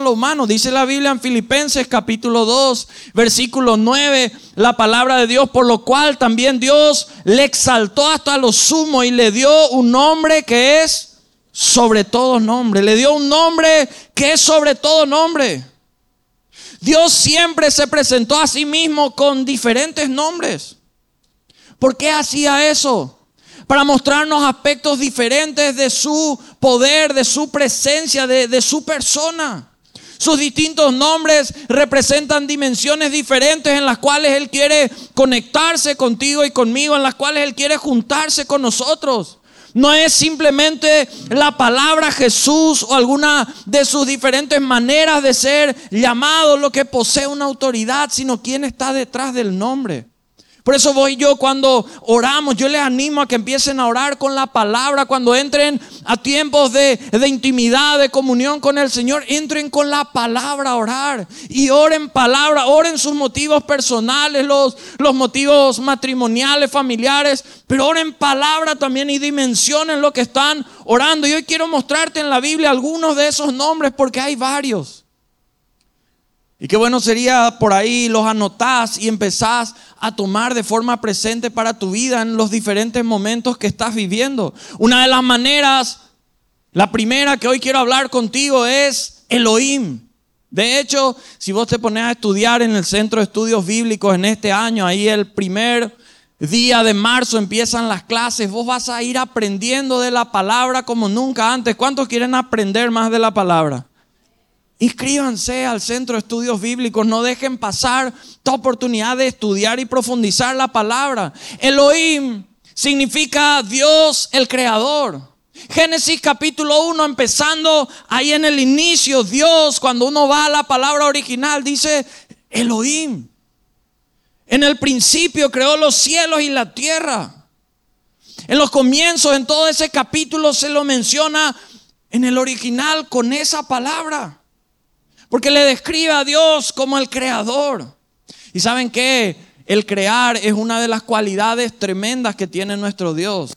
lo humano. Dice la Biblia en Filipenses capítulo 2, versículo 9, la palabra de Dios: por lo cual también Dios le exaltó hasta lo sumo y le dio un nombre que es sobre todo nombre. Le dio un nombre que es sobre todo nombre. Dios siempre se presentó a sí mismo con diferentes nombres. ¿Por qué hacía eso? Para mostrarnos aspectos diferentes de su poder, de su presencia, de su persona. Sus distintos nombres representan dimensiones diferentes en las cuales Él quiere conectarse contigo y conmigo, en las cuales Él quiere juntarse con nosotros. No es simplemente la palabra Jesús o alguna de sus diferentes maneras de ser llamado lo que posee una autoridad, sino quién está detrás del nombre. Por eso cuando oramos, yo les animo a que empiecen a orar con la palabra. Cuando entren a tiempos de intimidad, de comunión con el Señor, entren con la palabra a orar. Y oren palabra, oren sus motivos personales, los motivos matrimoniales, familiares. Pero oren palabra también y dimensionen lo que están orando. Y hoy quiero mostrarte en la Biblia algunos de esos nombres, porque hay varios. Y qué bueno sería por ahí los anotás y empezás a tomar de forma presente para tu vida en los diferentes momentos que estás viviendo. Una de las maneras, la primera que hoy quiero hablar contigo, es Elohim. De hecho, si vos te pones a estudiar en el Centro de Estudios Bíblicos en este año, ahí el primer día de marzo empiezan las clases, vos vas a ir aprendiendo de la palabra como nunca antes. ¿Cuántos quieren aprender más de la palabra? Inscríbanse al Centro de Estudios Bíblicos. No dejen pasar esta oportunidad de estudiar y profundizar la palabra. Elohim significa Dios el Creador. Génesis capítulo 1, empezando ahí en el inicio, Dios, cuando uno va a la palabra original, dice Elohim. En el principio creó los cielos y la tierra. En los comienzos, en todo ese capítulo se lo menciona en el original con esa palabra. Porque le describe a Dios como el creador. Y ¿saben qué? El crear es una de las cualidades tremendas que tiene nuestro Dios.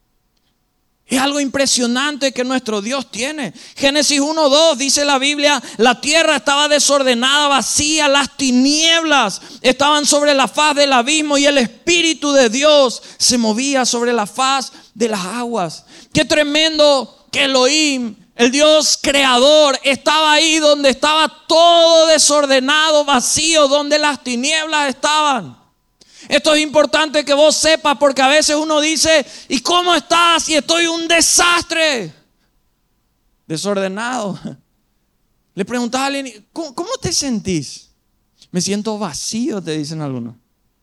Es algo impresionante que nuestro Dios tiene. Génesis 1:2 dice la Biblia: la tierra estaba desordenada, vacía, las tinieblas estaban sobre la faz del abismo y el Espíritu de Dios se movía sobre la faz de las aguas. Qué tremendo que Elohim, el Dios creador, estaba ahí donde estaba todo desordenado, vacío, donde las tinieblas estaban. Esto es importante que vos sepas, porque a veces uno dice: ¿y cómo estás? Y estoy un desastre, desordenado. Le preguntás a alguien: ¿cómo te sentís? Me siento vacío, te dicen algunos.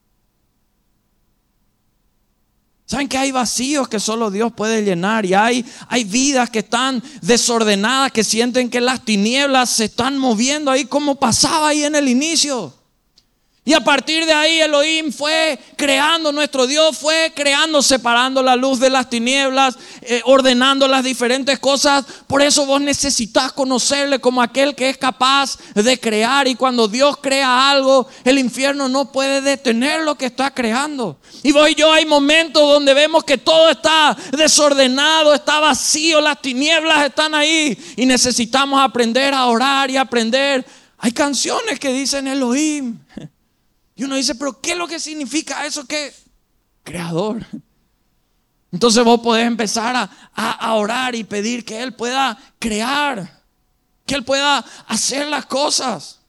¿Saben que hay vacíos que solo Dios puede llenar? Y hay vidas que están desordenadas, que sienten que las tinieblas se están moviendo ahí, como pasaba ahí en el inicio. Y a partir de ahí Elohim fue creando, nuestro Dios fue creando, separando la luz de las tinieblas, ordenando las diferentes cosas. Por eso vos necesitas conocerle como aquel que es capaz de crear. Y cuando Dios crea algo, el infierno no puede detener lo que está creando. Y vos y yo hay momentos donde vemos que todo está desordenado, está vacío, las tinieblas están ahí. Y necesitamos aprender a orar y aprender. Hay canciones que dicen Elohim. Y uno dice: ¿pero qué es lo que significa eso? ¿Qué? Creador. Entonces vos podés empezar a orar y pedir que Él pueda crear, que Él pueda hacer las cosas.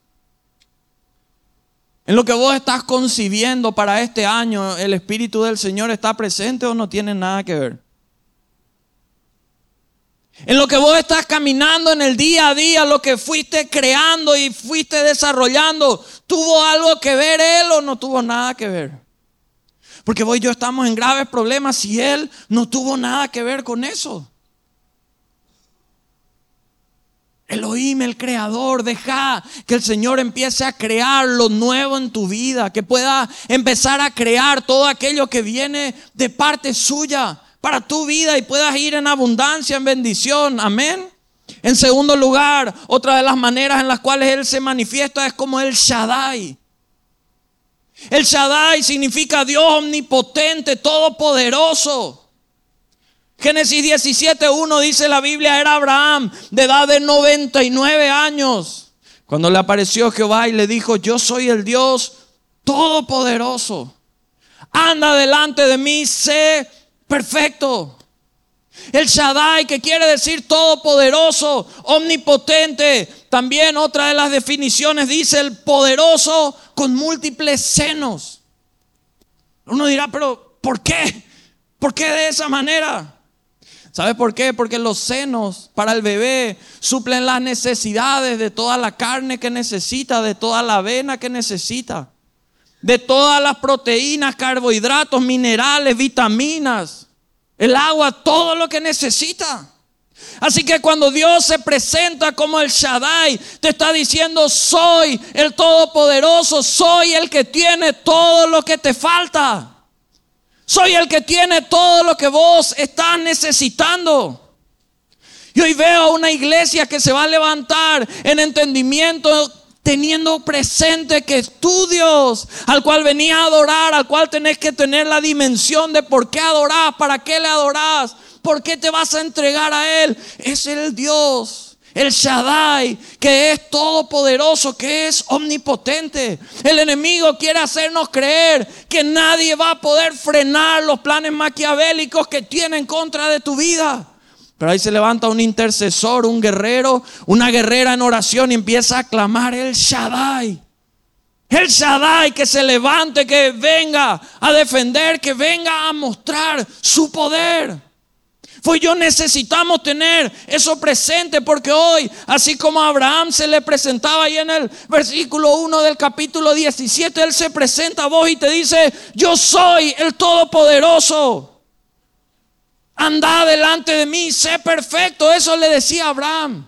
En lo que vos estás concibiendo para este año, ¿el Espíritu del Señor está presente o no tiene nada que ver? En lo que vos estás caminando en el día a día, lo que fuiste creando y fuiste desarrollando, ¿tuvo algo que ver Él o no tuvo nada que ver? Porque vos y yo estamos en graves problemas si Él no tuvo nada que ver con eso. Elohim, el creador, deja que el Señor empiece a crear lo nuevo en tu vida, que pueda empezar a crear todo aquello que viene de parte suya para tu vida y puedas ir en abundancia, en bendición. Amén. En segundo lugar, otra de las maneras en las cuales Él se manifiesta es como el Shaddai. El Shaddai significa Dios omnipotente, todopoderoso. Génesis 17:1 dice la Biblia, era Abraham de edad de 99 años cuando le apareció Jehová y le dijo: yo soy el Dios todopoderoso. Anda delante de mí, sé perfecto. El Shaddai, que quiere decir todopoderoso, omnipotente. También otra de las definiciones dice el poderoso con múltiples senos. Uno dirá, pero ¿por qué? ¿Por qué de esa manera? ¿Sabe por qué? Porque los senos para el bebé suplen las necesidades de toda la carne que necesita, de toda la avena que necesita, de todas las proteínas, carbohidratos, minerales, vitaminas, el agua, todo lo que necesita. Así que cuando Dios se presenta como el Shaddai, te está diciendo: soy el Todopoderoso, soy el que tiene todo lo que te falta. Soy el que tiene todo lo que vos estás necesitando. Y hoy veo una iglesia que se va a levantar en entendimiento, teniendo presente que es tu Dios, al cual venís a adorar, al cual tenés que tener la dimensión de por qué adorás, para qué le adorás, por qué te vas a entregar a Él. Es el Dios, el Shaddai, que es todopoderoso, que es omnipotente. El enemigo quiere hacernos creer que nadie va a poder frenar los planes maquiavélicos que tiene en contra de tu vida. Pero ahí se levanta un intercesor, un guerrero, una guerrera en oración y empieza a clamar el Shaddai. El Shaddai, que se levante, que venga a defender, que venga a mostrar su poder. Pues yo necesitamos tener eso presente, porque hoy, así como a Abraham se le presentaba ahí en el versículo 1 del capítulo 17, Él se presenta a vos y te dice: yo soy el Todopoderoso. Anda delante de mí, sé perfecto. Eso le decía a Abraham.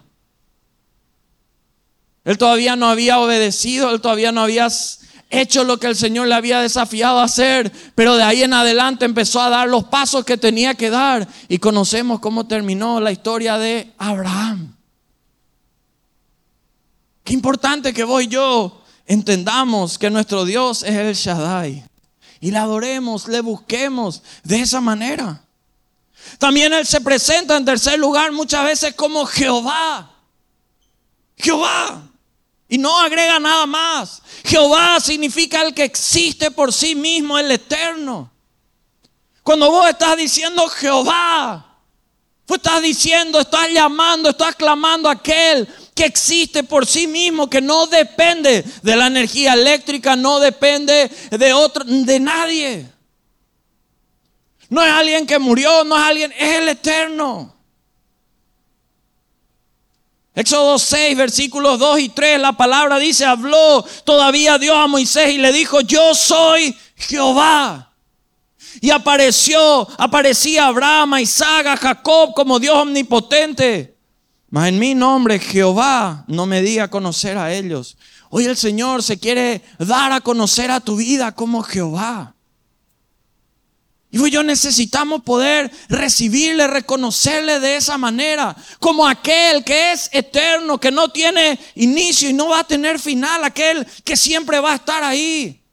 Él todavía no había obedecido, él todavía no había hecho lo que el Señor le había desafiado a hacer, pero de ahí en adelante empezó a dar los pasos que tenía que dar. Y conocemos cómo terminó la historia de Abraham. Qué importante que vos y yo entendamos que nuestro Dios es el Shaddai y le adoremos, le busquemos de esa manera. También Él se presenta en tercer lugar muchas veces como Jehová. Jehová. Y no agrega nada más. Jehová significa el que existe por sí mismo, el eterno. Cuando vos estás diciendo Jehová, vos estás diciendo, estás llamando, estás clamando a aquel que existe por sí mismo, que no depende de la energía eléctrica, no depende de nadie. No es alguien que murió, no es alguien, es el eterno. Éxodo 6, versículos 2 y 3, la palabra dice: habló todavía Dios a Moisés y le dijo: yo soy Jehová. Y aparecía Abraham, a Isaac, a Jacob como Dios omnipotente. Mas en mi nombre, Jehová, no me di a conocer a ellos. Hoy el Señor se quiere dar a conocer a tu vida como Jehová. Y yo necesitamos poder recibirle, reconocerle de esa manera, como aquel que es eterno, que no tiene inicio y no va a tener final, aquel que siempre va a estar ahí.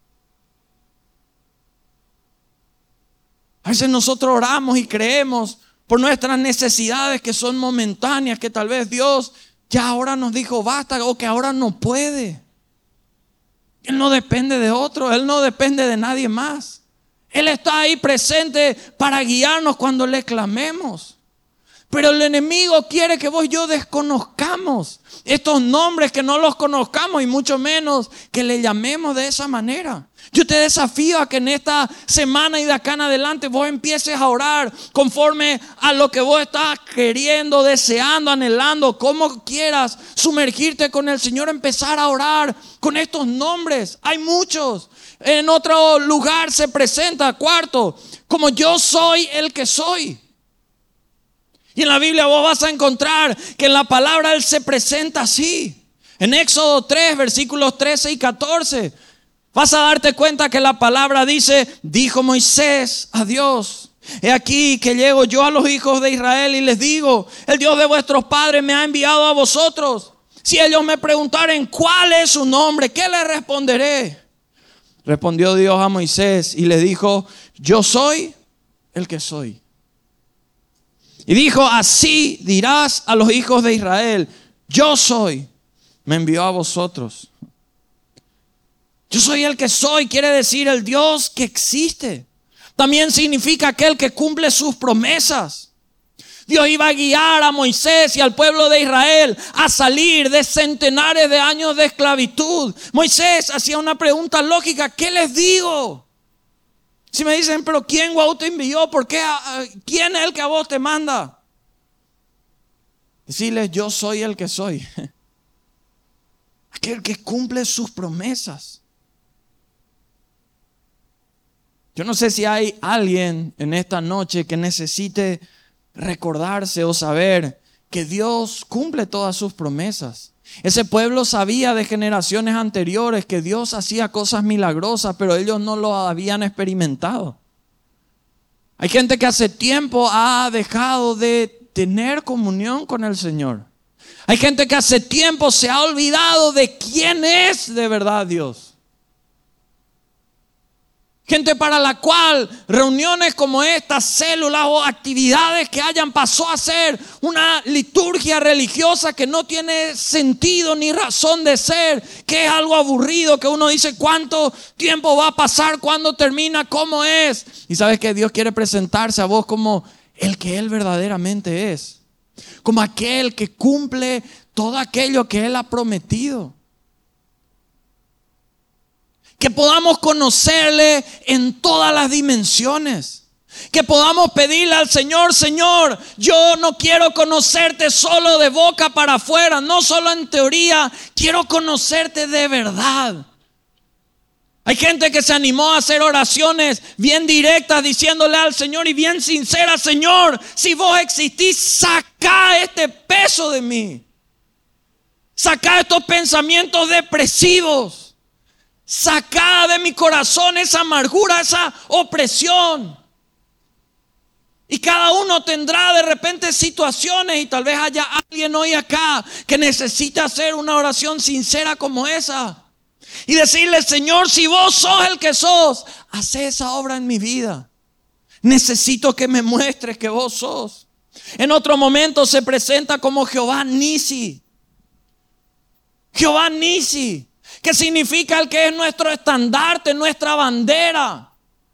A veces nosotros oramos y creemos por nuestras necesidades que son momentáneas, que tal vez Dios ya ahora nos dijo basta, o que ahora no puede. Él no depende de otro, Él no depende de nadie más. Él está ahí presente para guiarnos cuando le clamemos. Pero el enemigo quiere que vos y yo desconozcamos estos nombres, que no los conozcamos y mucho menos que le llamemos de esa manera. Yo te desafío a que en esta semana y de acá en adelante vos empieces a orar conforme a lo que vos estás queriendo, deseando, anhelando, como quieras sumergirte con el Señor, empezar a orar con estos nombres. Hay muchos. En otro lugar se presenta, cuarto, como yo soy el que soy. Y en la Biblia vos vas a encontrar que en la palabra Él se presenta así. En Éxodo 3, versículos 13 y 14, vas a darte cuenta que la palabra dice: dijo Moisés a Dios: he aquí que llego yo a los hijos de Israel y les digo: el Dios de vuestros padres me ha enviado a vosotros. Si ellos me preguntaren cuál es su nombre, ¿qué les responderé? Respondió Dios a Moisés y le dijo: yo soy el que soy. Y dijo, así dirás a los hijos de Israel, yo soy, me envió a vosotros. Yo soy el que soy, quiere decir el Dios que existe. También significa aquel que cumple sus promesas. Dios iba a guiar a Moisés y al pueblo de Israel a salir de centenares de años de esclavitud. Moisés hacía una pregunta lógica, ¿qué les digo? Si me dicen, pero ¿quién vos te envió? ¿Por qué? ¿Quién es el que a vos te manda? Decirles, yo soy el que soy. Aquel que cumple sus promesas. Yo no sé si hay alguien en esta noche que necesite recordarse o saber que Dios cumple todas sus promesas. Ese pueblo sabía de generaciones anteriores que Dios hacía cosas milagrosas, pero ellos no lo habían experimentado. Hay gente que hace tiempo ha dejado de tener comunión con el Señor. Hay gente que hace tiempo se ha olvidado de quién es de verdad Dios. Gente para la cual reuniones como estas, células o actividades que hayan, pasó a ser una liturgia religiosa que no tiene sentido ni razón de ser, que es algo aburrido, que uno dice cuánto tiempo va a pasar, cuándo termina, cómo es. Y sabes que Dios quiere presentarse a vos como el que Él verdaderamente es, como aquel que cumple todo aquello que Él ha prometido. Que podamos conocerle en todas las dimensiones. Que podamos pedirle al Señor, Señor, yo no quiero conocerte solo de boca para afuera, no solo en teoría, quiero conocerte de verdad. Hay gente que se animó a hacer oraciones bien directas diciéndole al Señor y bien sinceras, Señor, si vos existís, sacá este peso de mí. Sacá estos pensamientos depresivos. Sacá de mi corazón esa amargura, esa opresión. Y cada uno tendrá de repente situaciones, y tal vez haya alguien hoy acá que necesita hacer una oración sincera como esa. Y decirle, Señor, si vos sos el que sos, haz esa obra en mi vida. Necesito que me muestres que vos sos. En otro momento se presenta como Jehová Nisi. Jehová Nisi. ¿Qué significa el que es nuestro estandarte, nuestra bandera?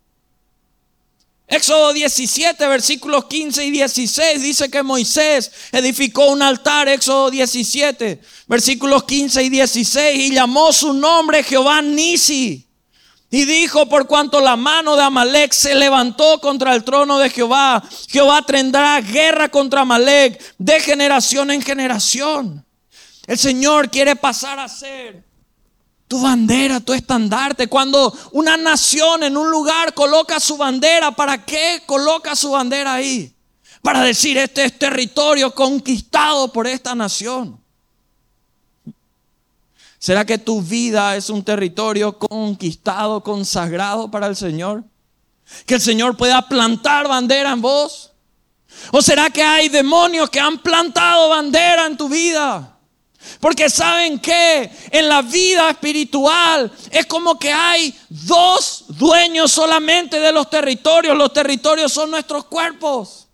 Éxodo 17, versículos 15 y 16 dice que Moisés edificó un altar. Éxodo 17, versículos 15 y 16, y llamó su nombre Jehová Nisi. Y dijo, por cuanto la mano de Amalek se levantó contra el trono de Jehová, Jehová tendrá guerra contra Amalek de generación en generación. El Señor quiere pasar a ser tu bandera, tu estandarte. Cuando una nación en un lugar coloca su bandera, ¿para qué coloca su bandera ahí? Para decir, este es territorio conquistado por esta nación. ¿Será que tu vida es un territorio conquistado, consagrado para el Señor? ¿Que el Señor pueda plantar bandera en vos? ¿O será que hay demonios que han plantado bandera en tu vida? Porque saben que en la vida espiritual es como que hay dos dueños solamente de los territorios. Los territorios son nuestros cuerpos.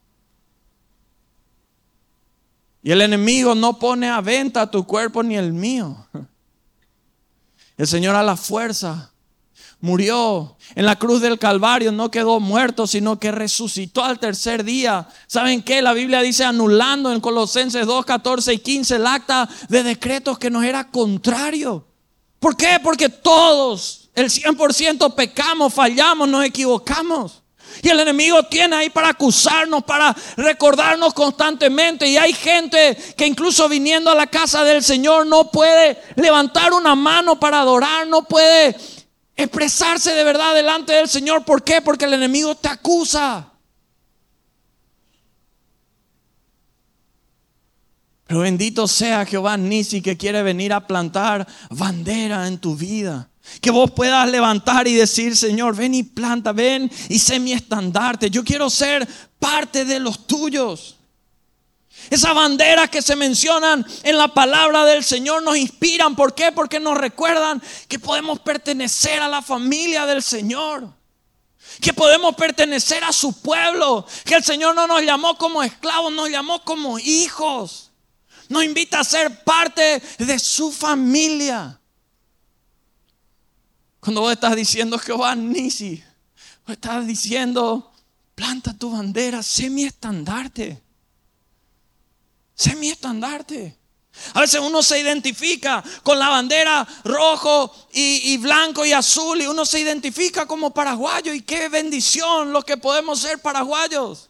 Y el enemigo no pone a venta tu cuerpo ni el mío. El Señor a la fuerza murió en la cruz del Calvario, no quedó muerto, sino que resucitó al tercer día. ¿Saben qué? La Biblia dice, anulando en Colosenses 2, 14 y 15 el acta de decretos que nos era contrario. ¿Por qué? Porque todos, el 100% pecamos, fallamos, nos equivocamos. Y el enemigo tiene ahí para acusarnos, para recordarnos constantemente. Y hay gente que incluso viniendo a la casa del Señor no puede levantar una mano para adorar, no puede expresarse de verdad delante del Señor. ¿Por qué? Porque el enemigo te acusa. Pero bendito sea Jehová Nisi, que quiere venir a plantar bandera en tu vida. Que vos puedas levantar y decir, Señor, ven y planta, ven y sé mi estandarte. Yo quiero ser parte de los tuyos. Esas banderas que se mencionan en la palabra del Señor nos inspiran. ¿Por qué? Porque nos recuerdan que podemos pertenecer a la familia del Señor. que podemos pertenecer a su pueblo, que el Señor no nos llamó como esclavos, nos llamó como hijos. Nos invita a ser parte de su familia. Cuando vos estás diciendo Jehová Nisi, vos estás diciendo, planta tu bandera, sé mi estandarte. Sé mi estandarte. A veces uno se identifica con la bandera rojo y blanco y azul, y uno se identifica como paraguayo, y qué bendición lo que podemos ser paraguayos.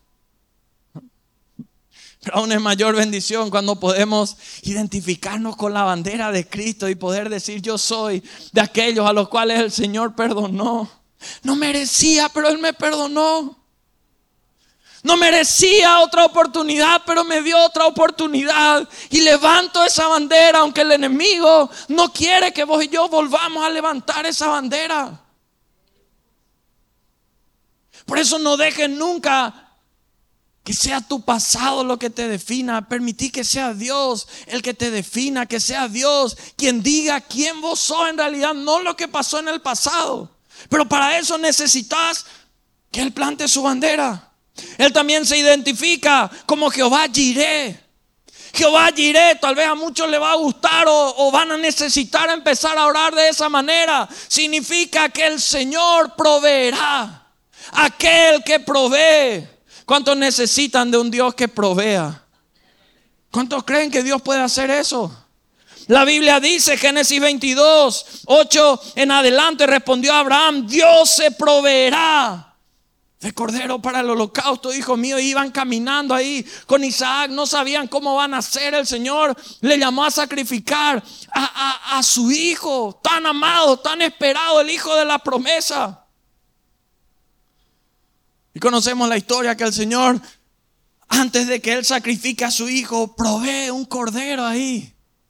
Pero aún es mayor bendición cuando podemos identificarnos con la bandera de Cristo y poder decir, yo soy de aquellos a los cuales el Señor perdonó. No merecía, pero Él me perdonó. No merecía otra oportunidad, pero me dio otra oportunidad. Y levanto esa bandera, aunque el enemigo no quiere que vos y yo volvamos a levantar esa bandera. Por eso no dejes nunca que sea tu pasado lo que te defina. Permití que sea Dios el que te defina, que sea Dios quien diga quién vos sos en realidad, no lo que pasó en el pasado. Pero para eso necesitas que Él plante su bandera. Él también se identifica como Jehová Jireh. Jehová Jireh, tal vez a muchos les va a gustar o van a necesitar empezar a orar de esa manera. Significa que el Señor proveerá. Aquel que provee. ¿Cuántos necesitan de un Dios que provea? ¿Cuántos creen que Dios puede hacer eso? La Biblia dice, Génesis 22, 8 en adelante, respondió Abraham, Dios se proveerá de cordero para el holocausto, hijo mío. Iban caminando ahí con Isaac, no sabían cómo van a hacer. El Señor le llamó a sacrificar a su hijo, tan amado, tan esperado, el hijo de la promesa. Y conocemos la historia que el Señor, antes de que Él sacrifique a su hijo, provee un cordero ahí.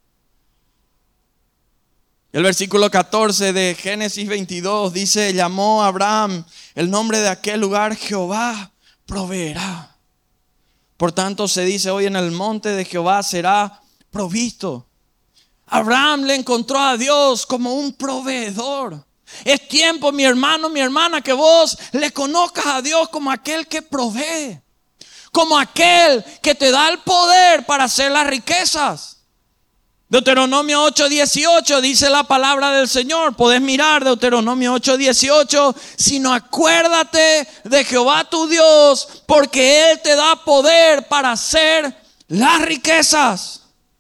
El versículo 14 de Génesis 22 dice, llamó a Abraham el nombre de aquel lugar, Jehová proveerá. Por tanto se dice hoy, en el monte de Jehová será provisto. Abraham le encontró a Dios como un proveedor. Es tiempo, mi hermano, mi hermana, que vos le conozcas a Dios como aquel que provee, como aquel que te da el poder para hacer las riquezas. Deuteronomio 8:18 dice la palabra del Señor. Podés mirar Deuteronomio 8:18. Sino acuérdate de Jehová tu Dios, porque Él te da poder para hacer las riquezas.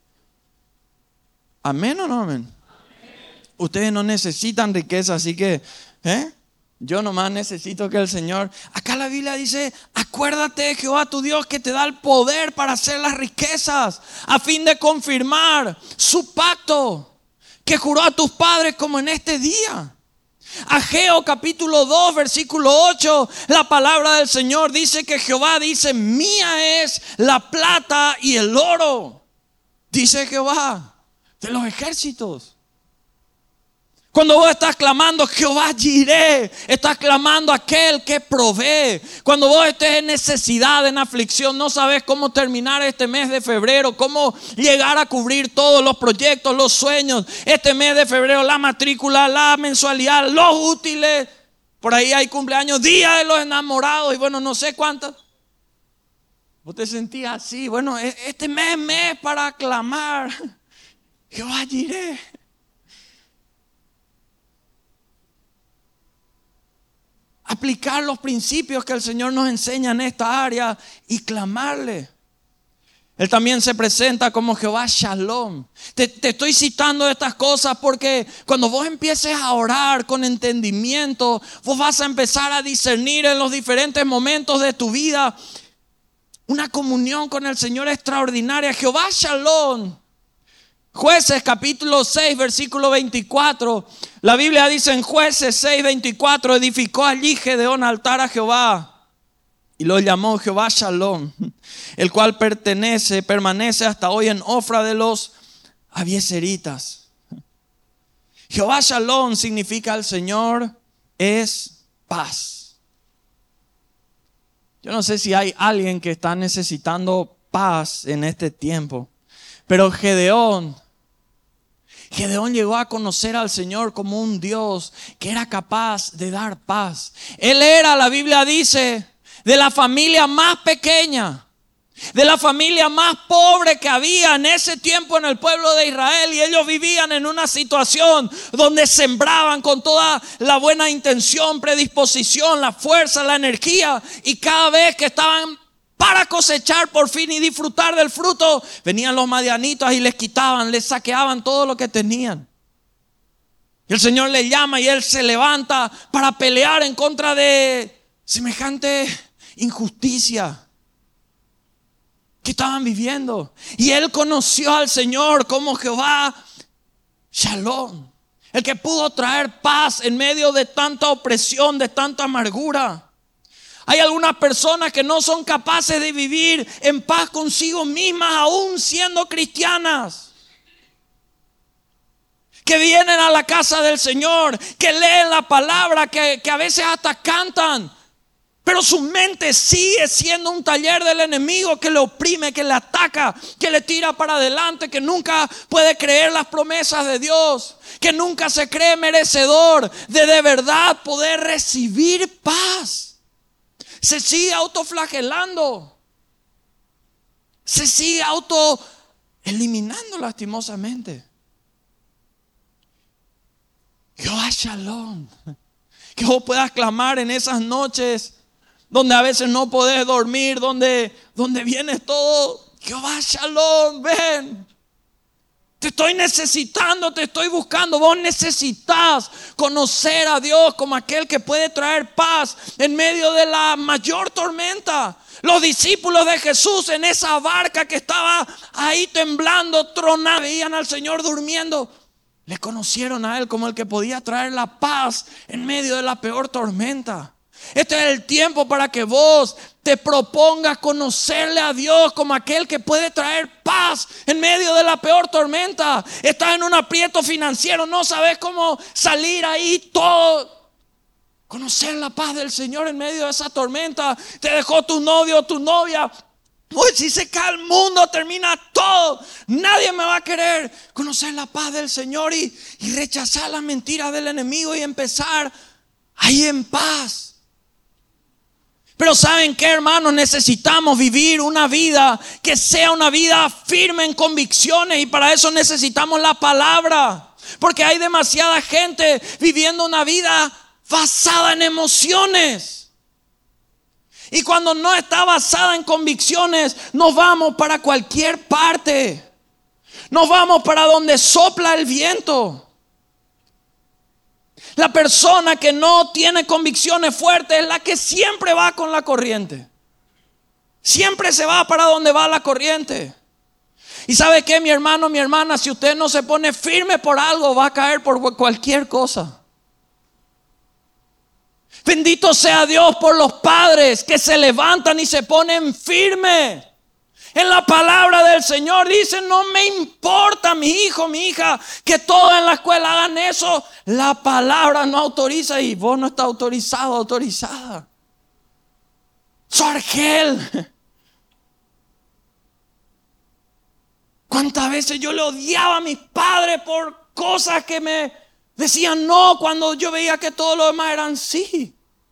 ¿Amén o no amén? Ustedes no necesitan riqueza, así que yo nomás necesito que el Señor. Acá la Biblia dice, acuérdate de Jehová tu Dios, que te da el poder para hacer las riquezas, a fin de confirmar su pacto que juró a tus padres, como en este día. Ageo capítulo 2 versículo 8, la palabra del Señor dice que Jehová dice, mía es la plata y el oro, dice Jehová de los ejércitos. Cuando vos estás clamando Jehová Jireh, estás clamando a aquel que provee. Cuando vos estés en necesidad, en aflicción, no sabes cómo terminar este mes de febrero, cómo llegar a cubrir todos los proyectos, los sueños. Este mes de febrero, la matrícula, la mensualidad, los útiles. Por ahí hay cumpleaños, día de los enamorados y bueno, no sé cuántas. Vos te sentías así, bueno, este mes para clamar Jehová Jireh. Aplicar los principios que el Señor nos enseña en esta área y clamarle. Él también se presenta como Jehová Shalom. Te estoy citando estas cosas porque cuando vos empieces a orar con entendimiento, vos vas a empezar a discernir en los diferentes momentos de tu vida una comunión con el Señor extraordinaria. Jehová Shalom. Jueces capítulo 6 versículo 24. La Biblia dice en Jueces 6, 24, edificó allí Gedeón altar a Jehová y lo llamó Jehová Shalom, el cual permanece hasta hoy en Ofra de los Abiezeritas. Jehová Shalom significa el Señor es paz. Yo no sé si hay alguien que está necesitando paz en este tiempo, pero Gedeón Gedeón llegó a conocer al Señor como un Dios que era capaz de dar paz. Él era, la Biblia dice, de la familia más pequeña, de la familia más pobre que había en ese tiempo en el pueblo de Israel. Y ellos vivían en una situación donde sembraban con toda la buena intención, predisposición, la fuerza, la energía. Y cada vez que estaban para cosechar por fin y disfrutar del fruto, venían los madianitas y les quitaban, les saqueaban todo lo que tenían. Y el Señor le llama y él se levanta para pelear en contra de semejante injusticia que estaban viviendo. Y él conoció al Señor como Jehová Shalom, el que pudo traer paz en medio de tanta opresión, de tanta amargura. Hay algunas personas que no son capaces de vivir en paz consigo mismas, aún siendo cristianas. Que vienen a la casa del Señor, que leen la palabra, que a veces hasta cantan. Pero su mente sigue siendo un taller del enemigo que le oprime, que le ataca, que le tira para adelante, que nunca puede creer las promesas de Dios, que nunca se cree merecedor de verdad poder recibir paz. Se sigue autoflagelando. Se sigue autoeliminando lastimosamente. Jehová Shalom. Que vos puedas clamar en esas noches donde a veces no podés dormir, donde vienes todo. Jehová Shalom, ven. Te estoy necesitando, te estoy buscando. Vos necesitas conocer a Dios como aquel que puede traer paz en medio de la mayor tormenta. Los discípulos de Jesús en esa barca que estaba ahí temblando, tronando, veían al Señor durmiendo. Le conocieron a Él como el que podía traer la paz en medio de la peor tormenta. Este es el tiempo para que vos te propongas conocerle a Dios como aquel que puede traer paz en medio de la peor tormenta. Estás en un aprieto financiero, no sabes cómo salir ahí todo. Conocer la paz del Señor en medio de esa tormenta. Te dejó tu novio o tu novia. Uy, si se cae el mundo, termina todo. Nadie me va a querer. Conocer la paz del Señor y rechazar las mentiras del enemigo y empezar ahí en paz. Pero ¿saben qué, hermanos? Necesitamos vivir una vida que sea una vida firme en convicciones, y para eso necesitamos la palabra. Porque hay demasiada gente viviendo una vida basada en emociones. Y cuando no está basada en convicciones, nos vamos para cualquier parte. Nos vamos para donde sopla el viento. La persona que no tiene convicciones fuertes es la que siempre va con la corriente. Siempre se va para donde va la corriente. Y ¿sabe qué, mi hermano, mi hermana? Si usted no se pone firme por algo, va a caer por cualquier cosa. Bendito sea Dios por los padres que se levantan y se ponen firmes. En la palabra del Señor dice: no me importa, mi hijo, mi hija, que todos en la escuela hagan eso. La palabra no autoriza y vos no estás autorizado, autorizada. Sargel. ¿Cuántas veces yo le odiaba a mis padres por cosas que me decían no cuando yo veía que todos los demás eran sí?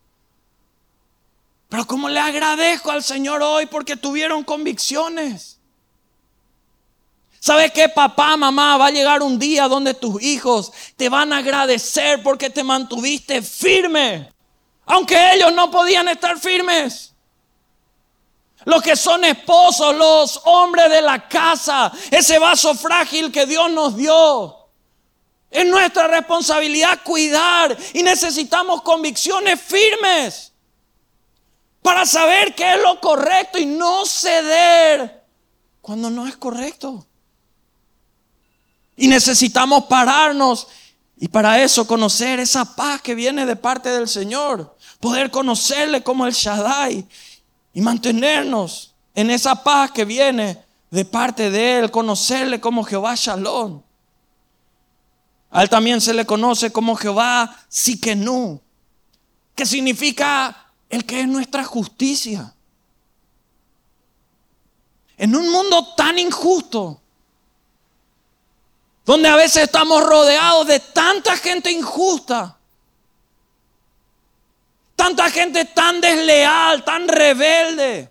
Pero cómo le agradezco al Señor hoy porque tuvieron convicciones. ¿Sabes qué, papá, mamá? Va a llegar un día donde tus hijos te van a agradecer porque te mantuviste firme, aunque ellos no podían estar firmes. Los que son esposos, los hombres de la casa, ese vaso frágil que Dios nos dio. Es nuestra responsabilidad cuidar y necesitamos convicciones firmes para saber qué es lo correcto y no ceder cuando no es correcto. Y necesitamos pararnos y para eso conocer esa paz que viene de parte del Señor. Poder conocerle como el Shaddai y mantenernos en esa paz que viene de parte de Él. Conocerle como Jehová Shalom. A Él también se le conoce como Jehová Tsidkenu, que significa el que es nuestra justicia. En un mundo tan injusto, donde a veces estamos rodeados de tanta gente injusta, tanta gente tan desleal, tan rebelde,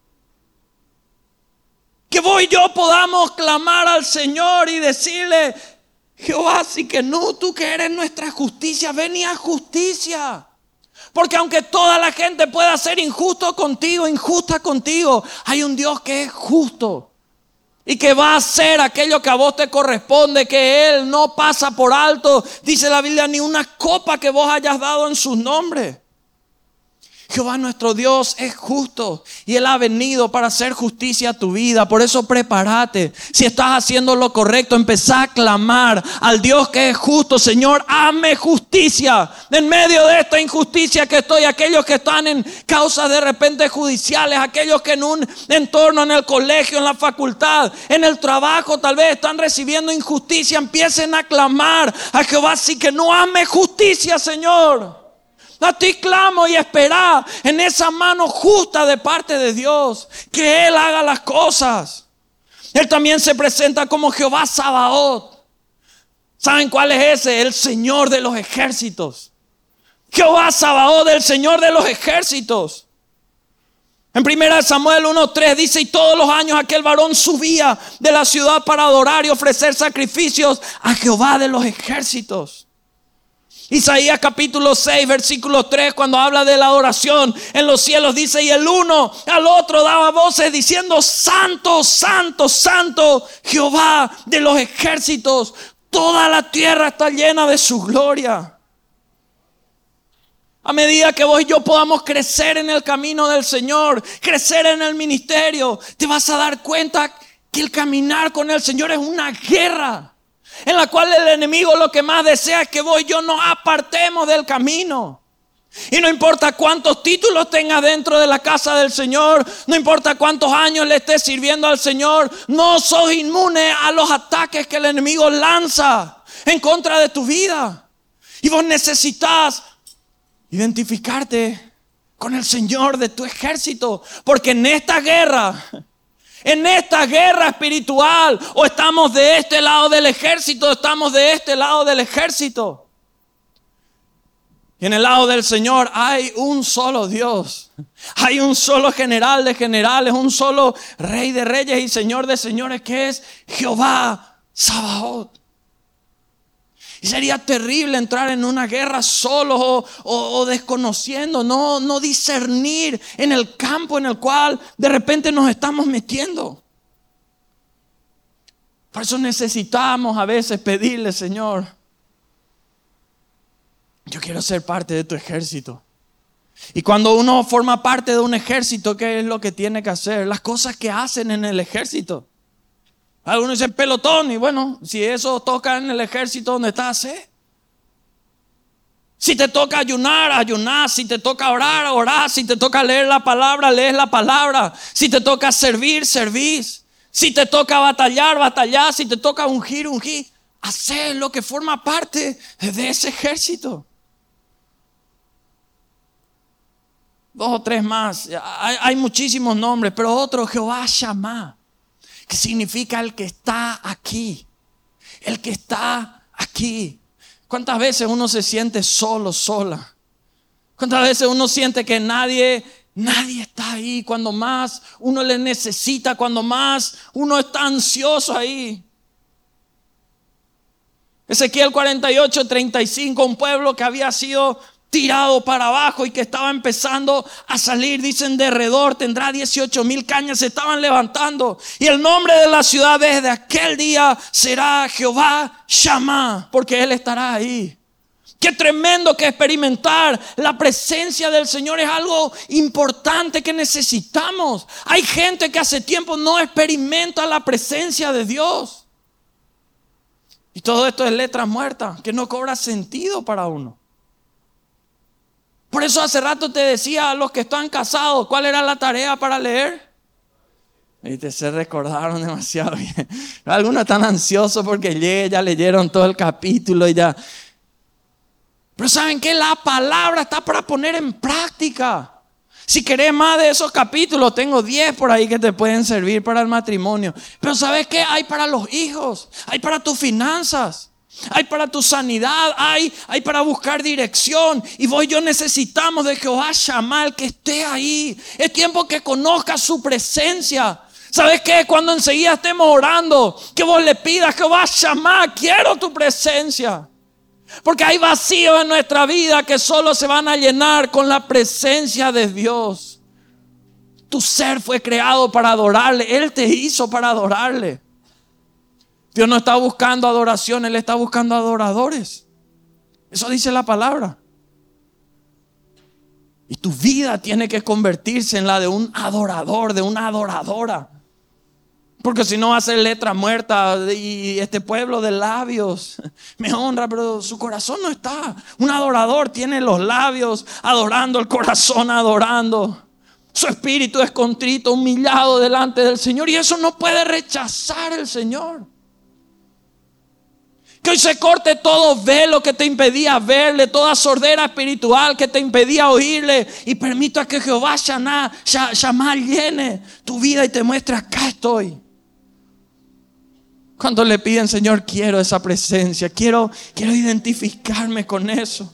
que vos y yo podamos clamar al Señor y decirle: Jehová, si que no, tú que eres nuestra justicia, ven y haz justicia. Porque aunque toda la gente pueda ser injusta contigo, hay un Dios que es justo y que va a hacer aquello que a vos te corresponde, que Él no pasa por alto, dice la Biblia, ni una copa que vos hayas dado en sus nombres. Jehová nuestro Dios es justo y Él ha venido para hacer justicia a tu vida. Por eso prepárate. Si estás haciendo lo correcto, empezá a clamar al Dios que es justo. Señor, hazme justicia en medio de esta injusticia que estoy. Aquellos que están en causas de repente judiciales, aquellos que en un entorno, en el colegio, en la facultad, en el trabajo, tal vez están recibiendo injusticia. Empiecen a clamar a Jehová, sí que no, hazme justicia, Señor. A ti clamo y espera en esa mano justa de parte de Dios, que Él haga las cosas. Él también se presenta como Jehová Sabaoth. ¿Saben cuál es ese? El Señor de los ejércitos. Jehová Sabaoth, el Señor de los ejércitos. En 1 Samuel 1:3 dice: y todos los años aquel varón subía de la ciudad para adorar y ofrecer sacrificios a Jehová de los ejércitos. Isaías capítulo 6 versículo 3, cuando habla de la adoración en los cielos, dice: y el uno al otro daba voces diciendo: santo, santo, santo, Jehová de los ejércitos, toda la tierra está llena de su gloria. A medida que vos y yo podamos crecer en el camino del Señor, crecer en el ministerio, te vas a dar cuenta que el caminar con el Señor es una guerra, en la cual el enemigo lo que más desea es que vos y yo nos apartemos del camino. Y no importa cuántos títulos tengas dentro de la casa del Señor, no importa cuántos años le estés sirviendo al Señor, no sos inmune a los ataques que el enemigo lanza en contra de tu vida. Y vos necesitas identificarte con el Señor de tu ejército, porque en esta guerra espiritual, o estamos de este lado del ejército, o estamos de este lado del ejército. Y en el lado del Señor hay un solo Dios, hay un solo general de generales, un solo rey de reyes y señor de señores, que es Jehová Sabaoth. Y sería terrible entrar en una guerra solo o desconociendo, no discernir en el campo en el cual de repente nos estamos metiendo. Por eso necesitamos a veces pedirle: Señor, yo quiero ser parte de tu ejército. Y cuando uno forma parte de un ejército, ¿qué es lo que tiene que hacer? Las cosas que hacen en el ejército. Algunos dicen pelotón, y bueno, si eso toca en el ejército donde estás, Si te toca ayunar, ayunás. Si te toca orar, orás. Si te toca leer la palabra, lees la palabra. Si te toca servir, servís. Si te toca batallar, batallás. Si te toca ungir, ungí. Hacé lo que forma parte de ese ejército. 2 o 3 más. Hay muchísimos nombres, pero otro, Jehová Shammah, que significa el que está aquí. El que está aquí. ¿Cuántas veces uno se siente solo, sola? ¿Cuántas veces uno siente que nadie está ahí? Cuando más uno le necesita, cuando más uno está ansioso ahí. Ezequiel 48:35, un pueblo que había sido tirado para abajo y que estaba empezando a salir, dicen derredor, tendrá 18,000 cañas, se estaban levantando. Y el nombre de la ciudad desde aquel día será Jehová Shammah, porque Él estará ahí. Qué tremendo que experimentar la presencia del Señor es algo importante que necesitamos. Hay gente que hace tiempo no experimenta la presencia de Dios. Y todo esto es letras muertas, que no cobra sentido para uno. Por eso hace rato te decía a los que están casados, ¿cuál era la tarea para leer? Y se recordaron demasiado bien. Algunos están ansiosos porque ya leyeron todo el capítulo y ya. Pero ¿saben qué? La palabra está para poner en práctica. Si querés más de esos capítulos, tengo 10 por ahí que te pueden servir para el matrimonio. Pero ¿sabes qué? Hay para los hijos, hay para tus finanzas, hay para tu sanidad, hay para buscar dirección. Y vos y yo necesitamos de Jehová Shammah, que esté ahí. Es tiempo que conozcas su presencia. ¿Sabes qué? Cuando enseguida estemos orando, que vos le pidas, Jehová Shammah, quiero tu presencia. Porque hay vacíos en nuestra vida que solo se van a llenar con la presencia de Dios. Tu ser fue creado para adorarle. Él te hizo para adorarle. Dios no está buscando adoración, Él está buscando adoradores. Eso dice la palabra. Y tu vida tiene que convertirse en la de un adorador, de una adoradora. Porque si no va a ser letra muerta y este pueblo de labios me honra, pero su corazón no está. Un adorador tiene los labios adorando, el corazón adorando. Su espíritu es contrito, humillado delante del Señor, y eso no puede rechazar el Señor. Que hoy se corte todo velo que te impedía verle, toda sordera espiritual que te impedía oírle, y permita que Jehová Shammah llene tu vida y te muestre: acá estoy. Cuando le piden, Señor, quiero esa presencia, quiero identificarme con eso.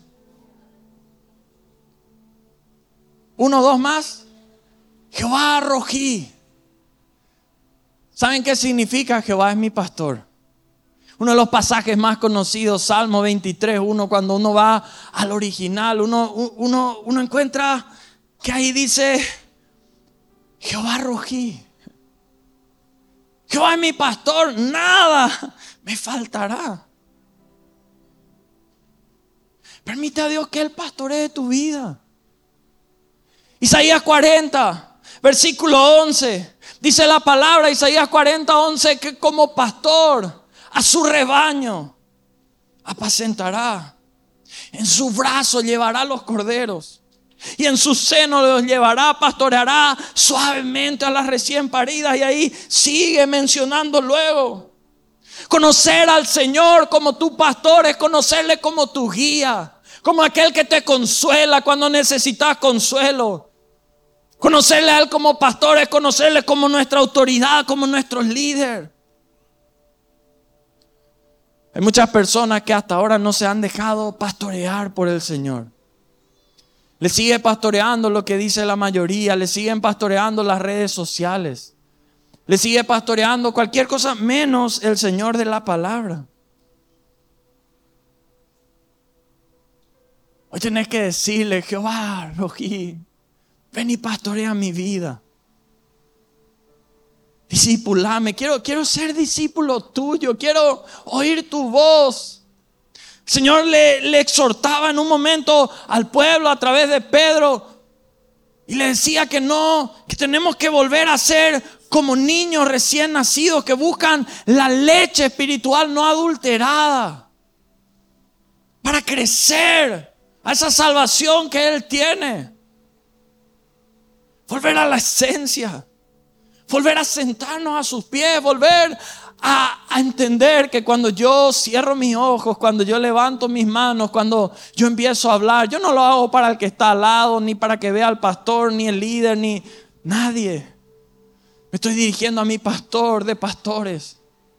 1, 2 más. Jehová Rojí. ¿Saben qué significa? Jehová es mi pastor. Uno de los pasajes más conocidos, Salmo 23, cuando uno va al original, uno encuentra que ahí dice: Jehová Rojí. Jehová es mi pastor, nada me faltará. Permite a Dios que Él pastoree tu vida. Isaías 40, versículo 11. Dice la palabra, Isaías 40, 11, que como pastor a su rebaño apacentará. En su brazo llevará los corderos, y en su seno los llevará, pastoreará suavemente a las recién paridas. Y ahí sigue mencionando luego. Conocer al Señor como tu pastor es conocerle como tu guía, como aquel que te consuela cuando necesitas consuelo. Conocerle a Él como pastor es conocerle como nuestra autoridad, como nuestro líder. Hay muchas personas que hasta ahora no se han dejado pastorear por el Señor. Le sigue pastoreando lo que dice la mayoría, le siguen pastoreando las redes sociales, le sigue pastoreando cualquier cosa menos el Señor de la palabra. Hoy tenés que decirle: Jehová Rojí, ven y pastorea mi vida. Discipulame, quiero ser discípulo tuyo, quiero oír tu voz. El Señor le exhortaba en un momento al pueblo a través de Pedro y le decía que tenemos que volver a ser como niños recién nacidos que buscan la leche espiritual no adulterada para crecer a esa salvación que Él tiene. Volver a la esencia, volver a sentarnos a sus pies, volver a entender que cuando yo cierro mis ojos, cuando yo levanto mis manos, cuando yo empiezo a hablar, yo no lo hago para el que está al lado, ni para que vea al pastor, ni el líder, ni nadie. Me estoy dirigiendo a mi pastor de pastores.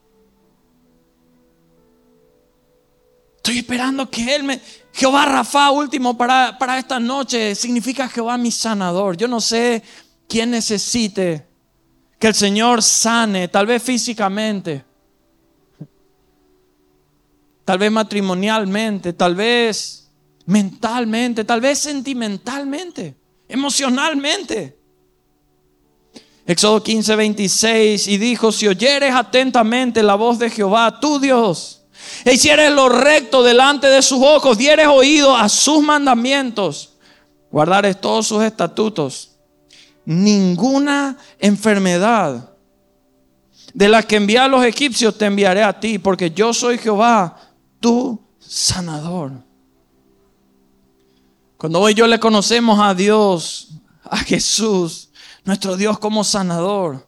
Estoy esperando que Él Jehová Rafa, último para esta noche, significa Jehová mi sanador. Yo no sé quién necesite que el Señor sane, tal vez físicamente, tal vez matrimonialmente, tal vez mentalmente, tal vez sentimentalmente, emocionalmente. Éxodo 15, 26, y dijo: si oyeres atentamente la voz de Jehová, tu Dios, e hicieres lo recto delante de sus ojos, dieres oído a sus mandamientos, guardares todos sus estatutos, ninguna enfermedad de la que envié a los egipcios te enviaré a ti, porque yo soy Jehová, tu sanador. Cuando hoy yo le conocemos a Dios, a Jesús, nuestro Dios como sanador,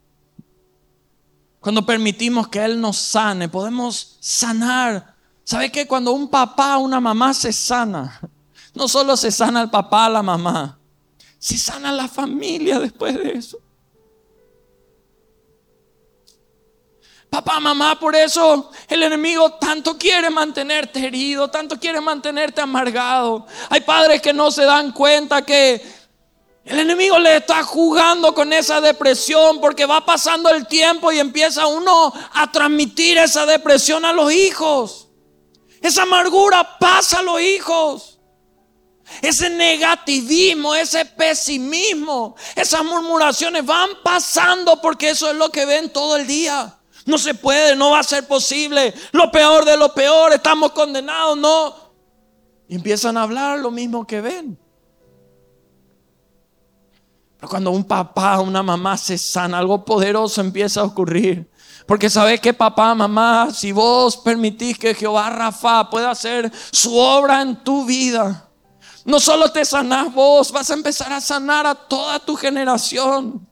cuando permitimos que Él nos sane, podemos sanar. ¿Sabe qué? Cuando un papá o una mamá se sana, no solo se sana el papá, la mamá, Se sana la familia después de eso. Papá, mamá, por eso el enemigo tanto quiere mantenerte herido, tanto quiere mantenerte amargado. Hay padres que no se dan cuenta que el enemigo le está jugando con esa depresión, porque va pasando el tiempo y empieza uno a transmitir esa depresión a los hijos. Esa amargura pasa a los hijos. Ese negativismo, ese pesimismo, esas murmuraciones van pasando, porque eso es lo que ven todo el día. No se puede, no va a ser posible. Lo peor de lo peor, estamos condenados, no. Y empiezan a hablar lo mismo que ven. Pero cuando un papá o una mamá se sana, algo poderoso empieza a ocurrir. Porque sabes que papá, mamá, si vos permitís que Jehová Rafa pueda hacer su obra en tu vida, no solo te sanás vos, vas a empezar a sanar a toda tu generación.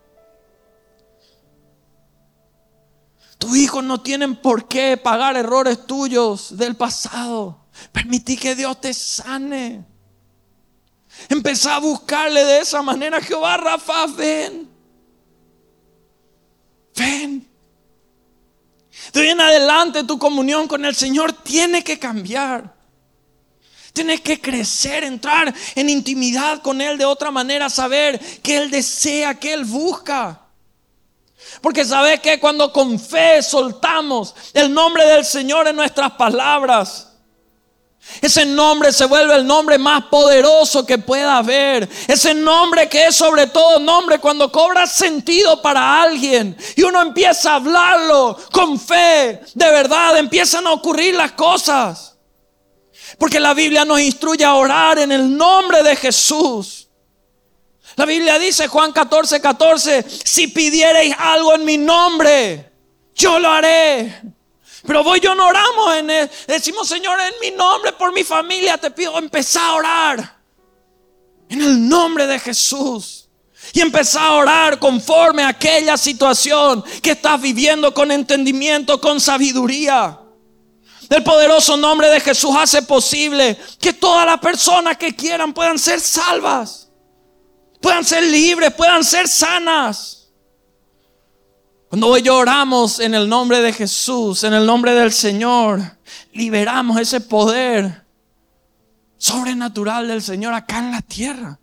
Tus hijos no tienen por qué pagar errores tuyos del pasado. Permití que Dios te sane. Empezá a buscarle de esa manera. Jehová Rafa, ven. Ven. De hoy en adelante tu comunión con el Señor tiene que cambiar. Tienes que crecer, entrar en intimidad con Él de otra manera, saber que Él desea, que Él busca. Porque sabes que cuando con fe soltamos el nombre del Señor en nuestras palabras, ese nombre se vuelve el nombre más poderoso que pueda haber. Ese nombre que es sobre todo nombre, cuando cobra sentido para alguien y uno empieza a hablarlo con fe, de verdad empiezan a ocurrir las cosas. Porque la Biblia nos instruye a orar en el nombre de Jesús. La Biblia dice, Juan 14:14, si pidiereis algo en mi nombre, yo lo haré. Pero vos y yo no oramos en él. Decimos, Señor, en mi nombre, por mi familia, te pido, empezá a orar en el nombre de Jesús. Y empezá a orar conforme a aquella situación que estás viviendo, con entendimiento, con sabiduría. El poderoso nombre de Jesús hace posible que todas las personas que quieran puedan ser salvas, puedan ser libres, puedan ser sanas. Cuando hoy oramos en el nombre de Jesús, en el nombre del Señor, liberamos ese poder sobrenatural del Señor acá en la tierra.